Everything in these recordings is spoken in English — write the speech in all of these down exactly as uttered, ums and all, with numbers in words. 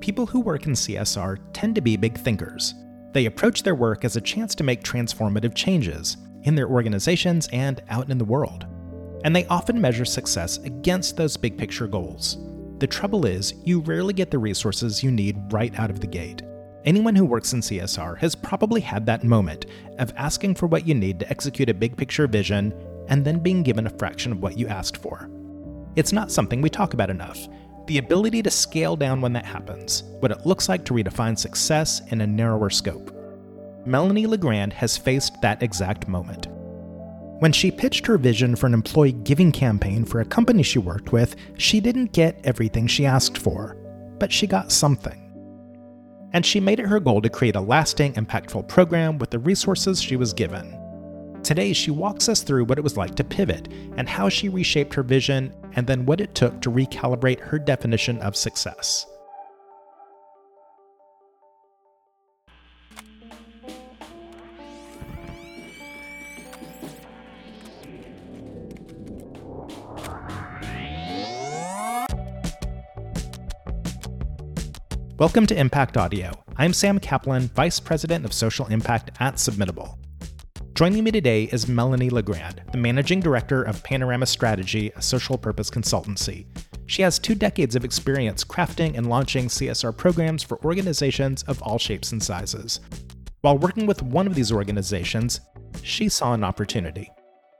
People who work in C S R tend to be big thinkers. They approach their work as a chance to make transformative changes in their organizations and out in the world. And they often measure success against those big picture goals. The trouble is, you rarely get the resources you need right out of the gate. Anyone who works in C S R has probably had that moment of asking for what you need to execute a big picture vision and then being given a fraction of what you asked for. It's not something we talk about enough. The ability to scale down when that happens, what it looks like to redefine success in a narrower scope. Melanie LeGrand has faced that exact moment. When she pitched her vision for an employee giving campaign for a company she worked with, she didn't get everything she asked for, but she got something. And she made it her goal to create a lasting, impactful program with the resources she was given. Today, she walks us through what it was like to pivot and how she reshaped her vision, and then what it took to recalibrate her definition of success. Welcome to Impact Audio. I'm Sam Kaplan, Vice President of Social Impact at Submittable. Joining me today is Melanie LeGrand, the Managing Director of Panorama Strategy, a social purpose consultancy. She has two decades of experience crafting and launching C S R programs for organizations of all shapes and sizes. While working with one of these organizations, she saw an opportunity.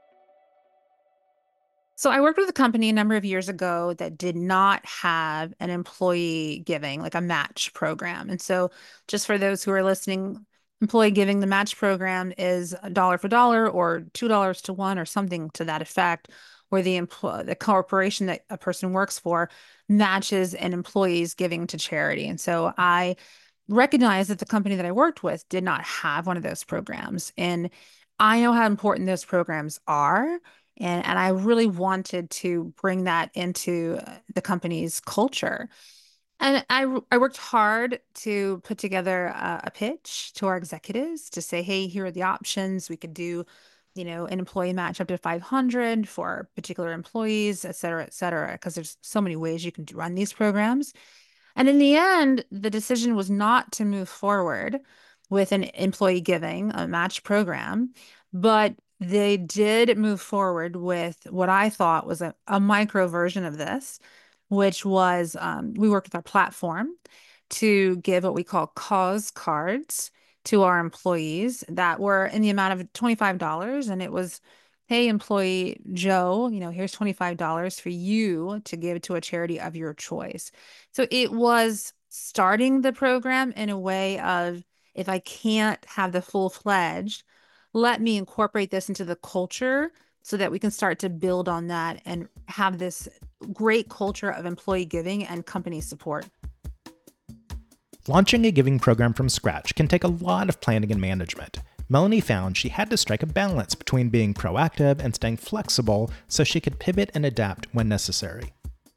So I worked with a company a number of years ago that did not have an employee giving, like a match program. And so just for those who are listening, employee giving, the match program is a dollar for dollar or two dollars to one or something to that effect, where the empl- the corporation that a person works for matches an employee's giving to charity. And so I recognized that the company that I worked with did not have one of those programs. And I know how important those programs are. And, and I really wanted to bring that into the company's culture. And I, I worked hard to put together a, a pitch to our executives to say, hey, here are the options. We could do, you know, an employee match up to five hundred for particular employees, et cetera, et cetera, because there's so many ways you can run these programs. And in the end, the decision was not to move forward with an employee giving, a match program, but they did move forward with what I thought was a, a micro version of this, which was um, we worked with our platform to give what we call cause cards to our employees that were in the amount of twenty-five dollars. And it was, hey, employee Joe, you know, here's twenty-five dollars for you to give to a charity of your choice. So it was starting the program in a way of, if I can't have the full-fledged, let me incorporate this into the culture so that we can start to build on that and have this great culture of employee giving and company support. Launching a giving program from scratch can take a lot of planning and management. Melanie found she had to strike a balance between being proactive and staying flexible so she could pivot and adapt when necessary.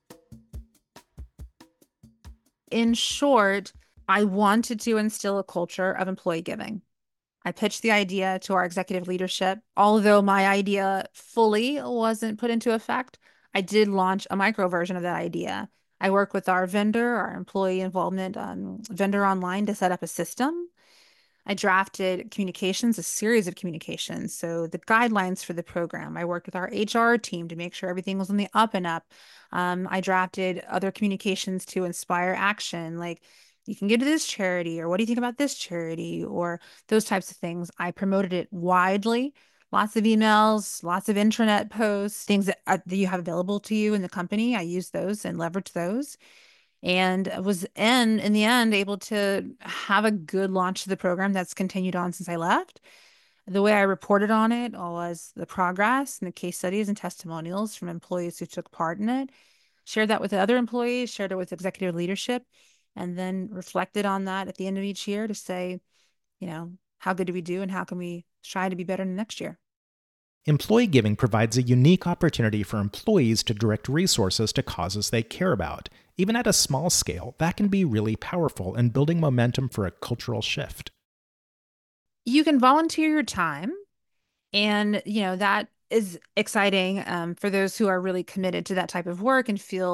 In short, I wanted to instill a culture of employee giving. I pitched the idea to our executive leadership. Although my idea fully wasn't put into effect, I did launch a micro version of that idea. I worked with our vendor, our employee involvement um, vendor online to set up a system. I drafted communications, a series of communications. So the guidelines for the program. I worked with our H R team to make sure everything was on the up and up. Um, I drafted other communications to inspire action, like, you can give to this charity, or what do you think about this charity, or those types of things. I promoted it widely, lots of emails, lots of intranet posts, things that, uh, that you have available to you in the company. I used those and leveraged those, and was in, in the end able to have a good launch to the program that's continued on since I left. The way I reported on it was the progress and the case studies and testimonials from employees who took part in it, shared that with other employees, shared it with executive leadership, and then reflected on that at the end of each year to say, you know, how good do we do and how can we try to be better in the next year? Employee giving provides a unique opportunity for employees to direct resources to causes they care about. Even at a small scale, that can be really powerful in building momentum for a cultural shift. You can volunteer your time, and, you know, that is exciting um, for those who are really committed to that type of work and feel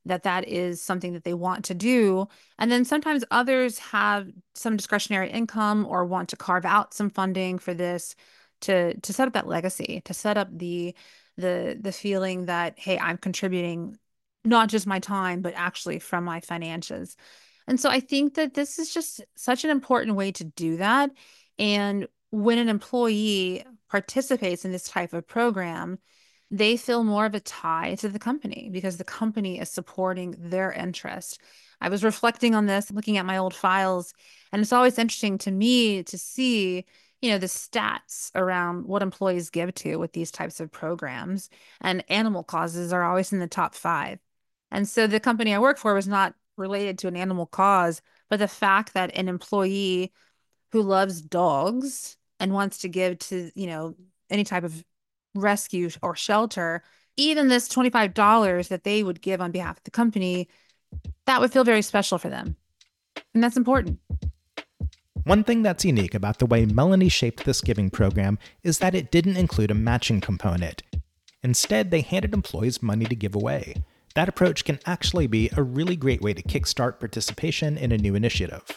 that that is something that they want to do. And then sometimes others have some discretionary income or want to carve out some funding for this to to set up that legacy, to set up the the the feeling that, hey, I'm contributing not just my time, but actually from my finances. And so I think that this is just such an important way to do that. And when an employee participates in this type of program, they feel more of a tie to the company because the company is supporting their interest. I was reflecting on this, looking at my old files, and it's always interesting to me to see, you know, the stats around what employees give to with these types of programs. And animal causes are always in the top five. And so the company I work for was not related to an animal cause, but the fact that an employee who loves dogs and wants to give to, you know, any type of rescue or shelter, even this twenty-five dollars that they would give on behalf of the company, that would feel very special for them. And that's important. One thing that's unique about the way Melanie shaped this giving program is that it didn't include a matching component. Instead, they handed employees money to give away. That approach can actually be a really great way to kickstart participation in a new initiative.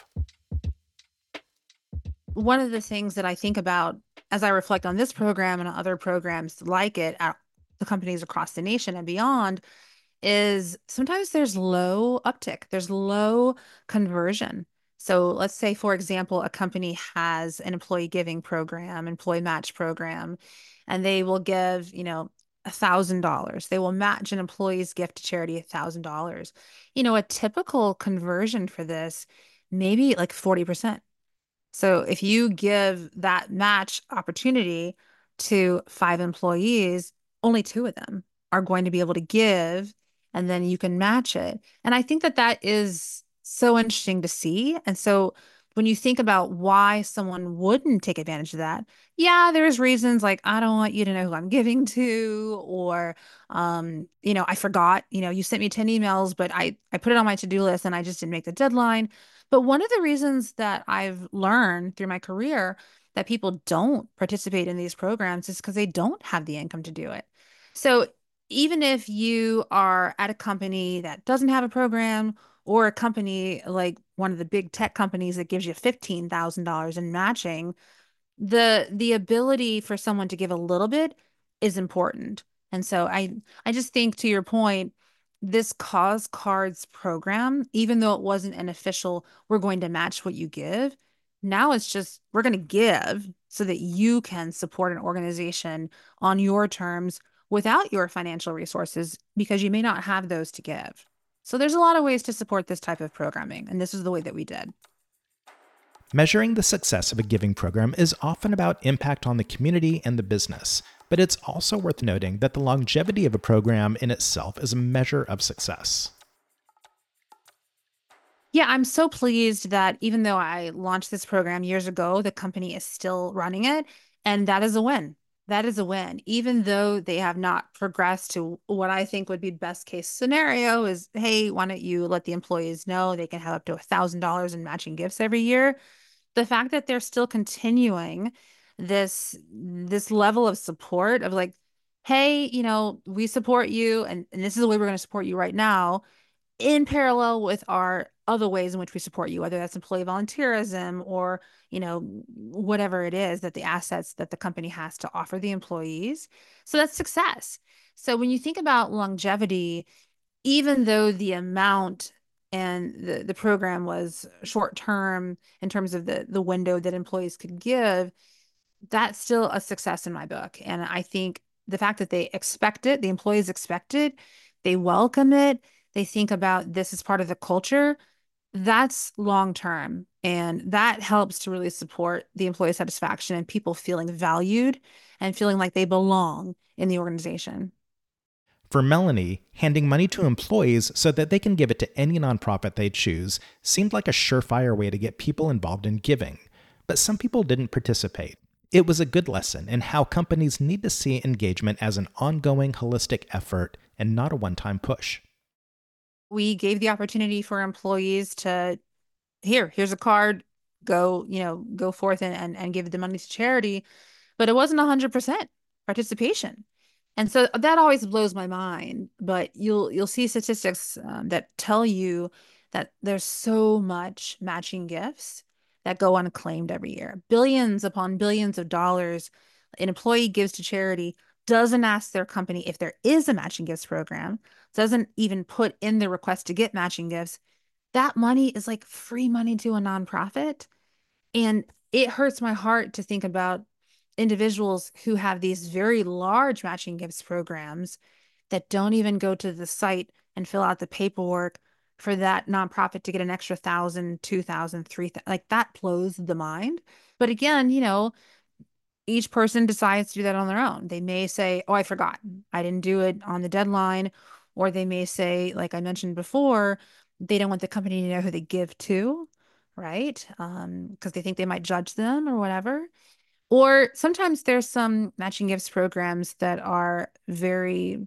One of the things that I think about as I reflect on this program and other programs like it at the companies across the nation and beyond is sometimes there's low uptick, there's low conversion. So let's say, for example, a company has an employee giving program, employee match program, and they will give, you know, a thousand dollars. They will match an employee's gift to charity a thousand dollars. You know, a typical conversion for this, maybe like forty percent. So if you give that match opportunity to five employees, only two of them are going to be able to give, and then you can match it. And I think that that is so interesting to see. And so when you think about why someone wouldn't take advantage of that, yeah, there's reasons like, I don't want you to know who I'm giving to, or, um, you know, I forgot, you know, you sent me ten emails, but I, I put it on my to-do list and I just didn't make the deadline. But one of the reasons that I've learned through my career that people don't participate in these programs is because they don't have the income to do it. So even if you are at a company that doesn't have a program, or a company like one of the big tech companies that gives you fifteen thousand dollars in matching, the the ability for someone to give a little bit is important. And so I I just think, to your point, this Cause Cards program, even though it wasn't an official, we're going to match what you give, now it's just we're going to give so that you can support an organization on your terms without your financial resources because you may not have those to give. So there's a lot of ways to support this type of programming, and this is the way that we did. Measuring the success of a giving program is often about impact on the community and the business, but it's also worth noting that the longevity of a program in itself is a measure of success. Yeah, I'm so pleased that even though I launched this program years ago, the company is still running it, and that is a win. That is a win. Even though they have not progressed to what I think would be best case scenario is, hey, why don't you let the employees know they can have up to a thousand dollars in matching gifts every year? The fact that they're still continuing this this level of support of like, hey, you know, we support you, and, and this is the way we're going to support you right now, in parallel with our other ways in which we support you, whether that's employee volunteerism or, you know, whatever it is that the assets that the company has to offer the employees. So that's success. So when you think about longevity, even though the amount and the, the program was short term in terms of the, the window that employees could give, that's still a success in my book. And I think the fact that they expect it, the employees expect it, they welcome it, they think about this as part of the culture, that's long term. And that helps to really support the employee satisfaction and people feeling valued and feeling like they belong in the organization. For Melanie, handing money to employees so that they can give it to any nonprofit they choose seemed like a surefire way to get people involved in giving. But some people didn't participate. It was a good lesson in how companies need to see engagement as an ongoing, holistic effort and not a one-time push. We gave the opportunity for employees to, here, here's a card, go, you know, go forth and, and, and give the money to charity, but it wasn't one hundred percent participation. And so that always blows my mind. But you'll you'll see statistics um, that tell you that there's so much matching gifts that go unclaimed every year. Billions upon billions of dollars an employee gives to charity, doesn't ask their company if there is a matching gifts program, doesn't even put in the request to get matching gifts. That money is like free money to a nonprofit. And it hurts my heart to think about individuals who have these very large matching gifts programs that don't even go to the site and fill out the paperwork for that nonprofit to get an extra thousand, two thousand, three thousand. Like that blows the mind. But again, you know, each person decides to do that on their own. They may say, oh, I forgot. I didn't do it on the deadline. Or they may say, like I mentioned before, they don't want the company to know who they give to, right? Um, because they think they might judge them or whatever. Or sometimes there's some matching gifts programs that are very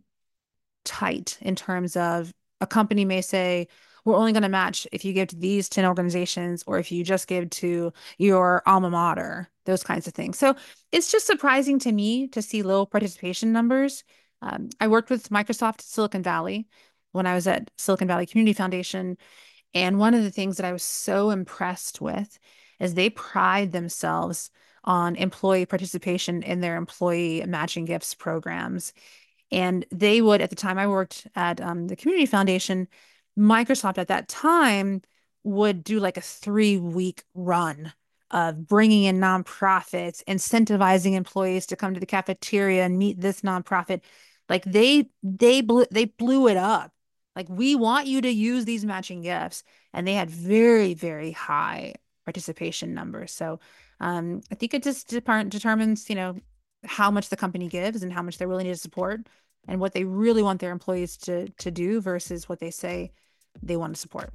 tight in terms of a company may say, we're only going to match if you give to these ten organizations or if you just give to your alma mater, those kinds of things. So it's just surprising to me to see low participation numbers. Um, I worked with Microsoft at Silicon Valley when I was at Silicon Valley Community Foundation. And one of the things that I was so impressed with is they pride themselves on employee participation in their employee matching gifts programs. And they would, at the time I worked at um, the Community Foundation, Microsoft at that time would do like a three week run of bringing in nonprofits, incentivizing employees to come to the cafeteria and meet this nonprofit. Like they they blew they blew it up. Like we want you to use these matching gifts, and they had very very high participation numbers. So um, I think it just de- determines, you know, how much the company gives and how much they're willing to support and what they really want their employees to to do versus what they say they want to support.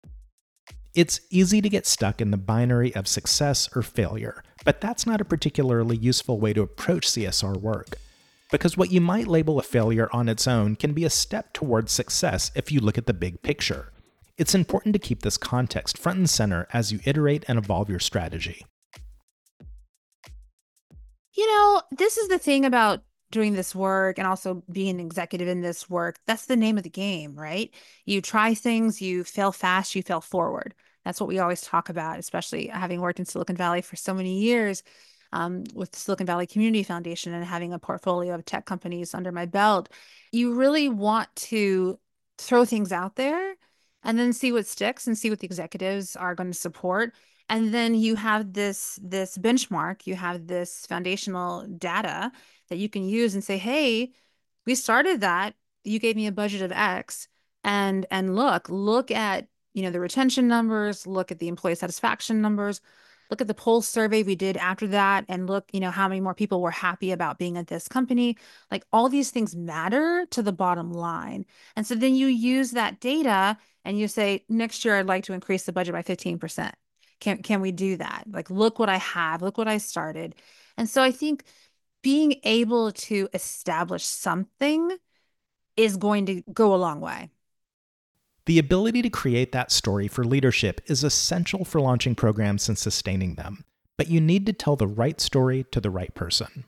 It's easy to get stuck in the binary of success or failure, but that's not a particularly useful way to approach C S R work. Because what you might label a failure on its own can be a step towards success if you look at the big picture. It's important to keep this context front and center as you iterate and evolve your strategy. You know, this is the thing about doing this work and also being an executive in this work. That's the name of the game, right? You try things, you fail fast, you fail forward. That's what we always talk about, especially having worked in Silicon Valley for so many years um, with the Silicon Valley Community Foundation and having a portfolio of tech companies under my belt. You really want to throw things out there and then see what sticks and see what the executives are going to support. And then you have this this benchmark, you have this foundational data that you can use and say, hey, we started that. You gave me a budget of X. And and look, look at, you know, the retention numbers, look at the employee satisfaction numbers, look at the pulse survey we did after that, and look, you know, how many more people were happy about being at this company. Like all these things matter to the bottom line. And so then you use that data and you say, next year I'd like to increase the budget by fifteen percent. Can can we do that? Like, look what I have, look what I started. And so I think being able to establish something is going to go a long way. The ability to create that story for leadership is essential for launching programs and sustaining them, but you need to tell the right story to the right person.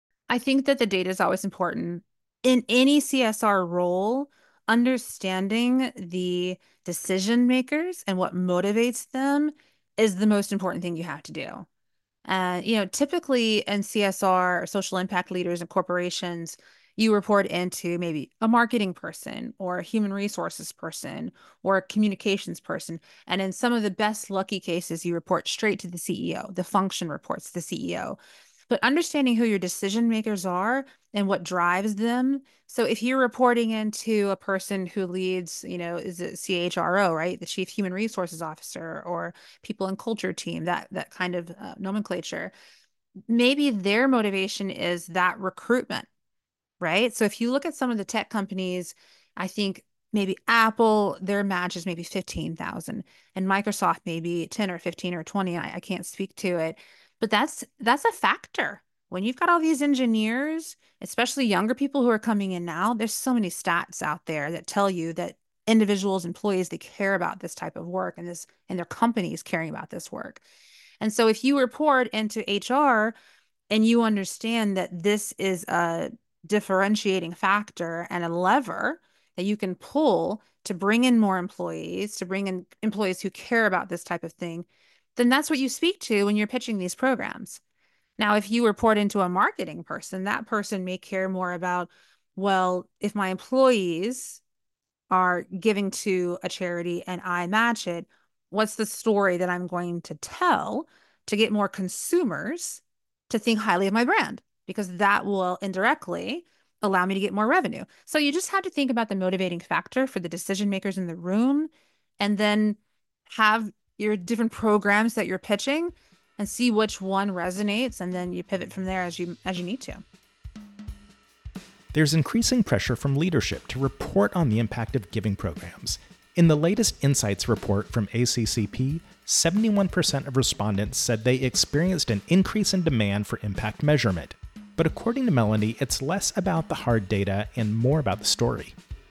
I think that the data is always important. In any C S R role, understanding the decision makers and what motivates them is the most important thing you have to do. And, you know, typically in C S R, or social impact leaders and corporations, you report into maybe a marketing person or a human resources person or a communications person. And in some of the best lucky cases, you report straight to the C E O. The function reports to the C E O. But understanding who your decision makers are and what drives them. So if you're reporting into a person who leads, you know, is it C H R O, right? The Chief Human Resources Officer or people and culture team, that that kind of uh, nomenclature. Maybe their motivation is that recruitment, right? So if you look at some of the tech companies, I think maybe Apple, their match is maybe fifteen thousand and Microsoft maybe ten or fifteen or twenty. I, I can't speak to it, but that's that's a factor. When you've got all these engineers, especially younger people who are coming in now, there's so many stats out there that tell you that individuals, employees, they care about this type of work and this and their companies caring about this work. And so if you report into H R and you understand that this is a differentiating factor and a lever that you can pull to bring in more employees, to bring in employees who care about this type of thing, then that's what you speak to when you're pitching these programs. Now, if you report into a marketing person, that person may care more about, well, if my employees are giving to a charity and I match it, what's the story that I'm going to tell to get more consumers to think highly of my brand? Because that will indirectly allow me to get more revenue. So you just have to think about the motivating factor for the decision makers in the room, and then have your different programs that you're pitching and see which one resonates, and then you pivot from there as you as you need to. There's increasing pressure from leadership to report on the impact of giving programs. In the latest Insights report from A C C P, seventy-one percent of respondents said they experienced an increase in demand for impact measurement. But according to Melanie, it's less about the hard data and more about the story.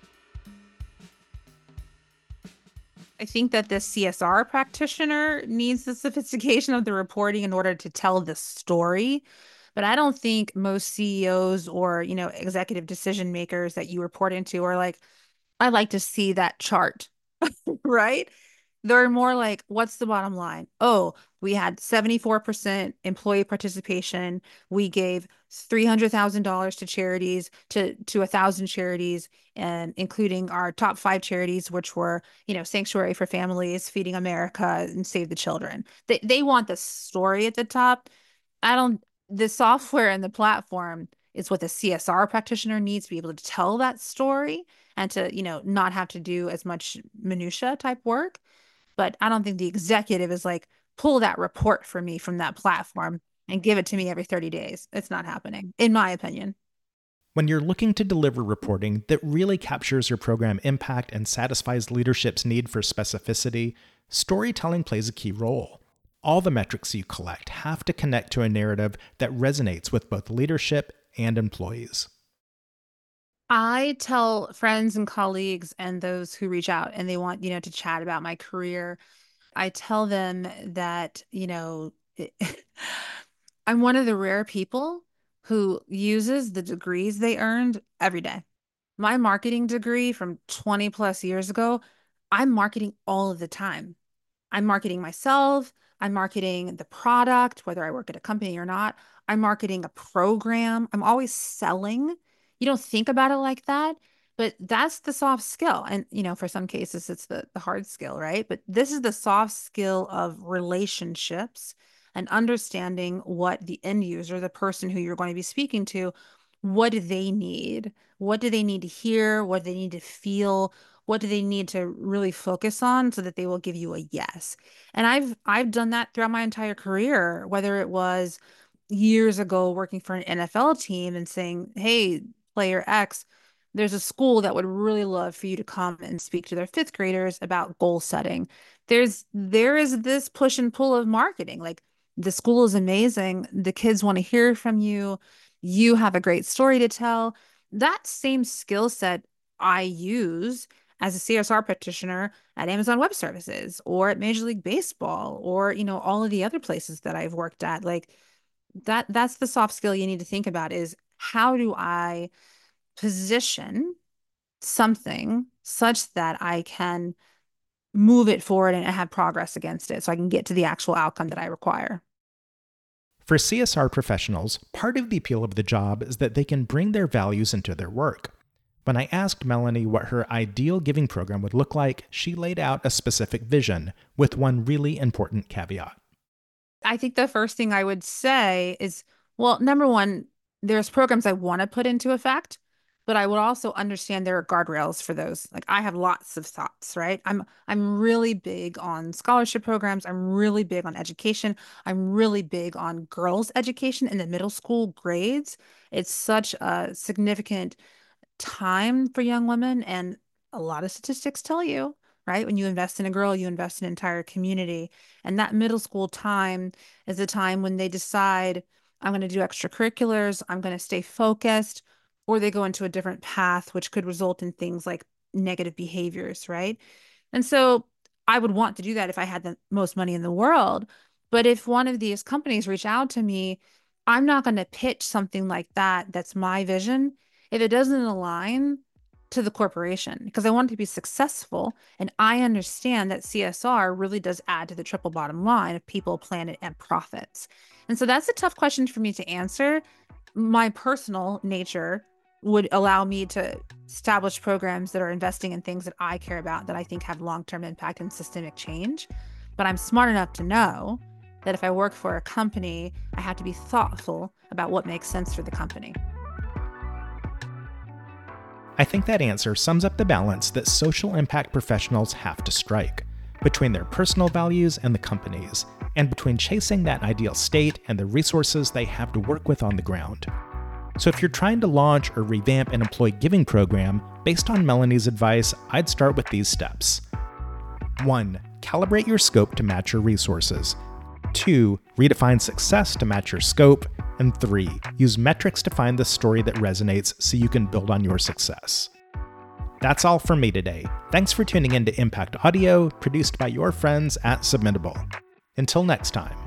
I think that the C S R practitioner needs the sophistication of the reporting in order to tell the story. But I don't think most C E Os or, you know, executive decision makers that you report into are like, I like to see that chart, right? They're more like, what's the bottom line? Oh, we had seventy-four percent employee participation. We gave three hundred thousand dollars to charities, to to a thousand charities, and including our top five charities, which were, you know, Sanctuary for Families, Feeding America, and Save the Children. They they want the story at the top. I don't, the software and the platform is what the C S R practitioner needs to be able to tell that story and to, you know, not have to do as much minutia type work. But I don't think the executive is like, pull that report for me from that platform and give it to me every thirty days. It's not happening, in my opinion. When you're looking to deliver reporting that really captures your program impact and satisfies leadership's need for specificity, storytelling plays a key role. All the metrics you collect have to connect to a narrative that resonates with both leadership and employees. I tell friends and colleagues and those who reach out and they want, you know, to chat about my career, I tell them that, you know, I'm one of the rare people who uses the degrees they earned every day. My marketing degree from twenty plus years ago, I'm marketing all of the time. I'm marketing myself. I'm marketing the product, whether I work at a company or not. I'm marketing a program. I'm always selling. You don't think about it like that, but that's the soft skill. And, you know, for some cases, it's the, the hard skill, right? But this is the soft skill of relationships and understanding what the end user, the person who you're going to be speaking to, what do they need? What do they need to hear? What do they need to feel? What do they need to really focus on so that they will give you a yes? And I've I've done that throughout my entire career, whether it was years ago working for an N F L team and saying, "Hey, player X, there's a school that would really love for you to come and speak to their fifth graders about goal setting." There's there is this push and pull of marketing. Like, the school is amazing. The kids want to hear from you. You have a great story to tell. That same skill set I use as a C S R practitioner at Amazon Web Services or at Major League Baseball or, you know, all of the other places that I've worked at. Like, that that's the soft skill you need to think about is, how do I position something such that I can move it forward and have progress against it so I can get to the actual outcome that I require. For C S R professionals, part of the appeal of the job is that they can bring their values into their work. When I asked Melanie what her ideal giving program would look like, she laid out a specific vision with one really important caveat. I think the first thing I would say is, well, number one, there's programs I want to put into effect, but I would also understand there are guardrails for those. Like, I have lots of thoughts, right? I'm I'm really big on scholarship programs. I'm really big on education. I'm really big on girls' education in the middle school grades. It's such a significant time for young women, and a lot of statistics tell you, right? When you invest in a girl, you invest in an entire community. And that middle school time is a time when they decide, I'm going to do extracurriculars, I'm going to stay focused, or they go into a different path, which could result in things like negative behaviors, right? And so I would want to do that if I had the most money in the world. But if one of these companies reach out to me, I'm not going to pitch something like that that's my vision if it doesn't align to the corporation, because I want it to be successful. And I understand that C S R really does add to the triple bottom line of people, planet, and profits. And so that's a tough question for me to answer. My personal nature would allow me to establish programs that are investing in things that I care about, that I think have long-term impact and systemic change. But I'm smart enough to know that if I work for a company, I have to be thoughtful about what makes sense for the company. I think that answer sums up the balance that social impact professionals have to strike between their personal values and the company's, and between chasing that ideal state and the resources they have to work with on the ground. So if you're trying to launch or revamp an employee giving program, based on Melanie's advice, I'd start with these steps. One, calibrate your scope to match your resources. Two, redefine success to match your scope. And three, use metrics to find the story that resonates so you can build on your success. That's all from me today. Thanks for tuning in to Impact Audio, produced by your friends at Submittable. Until next time.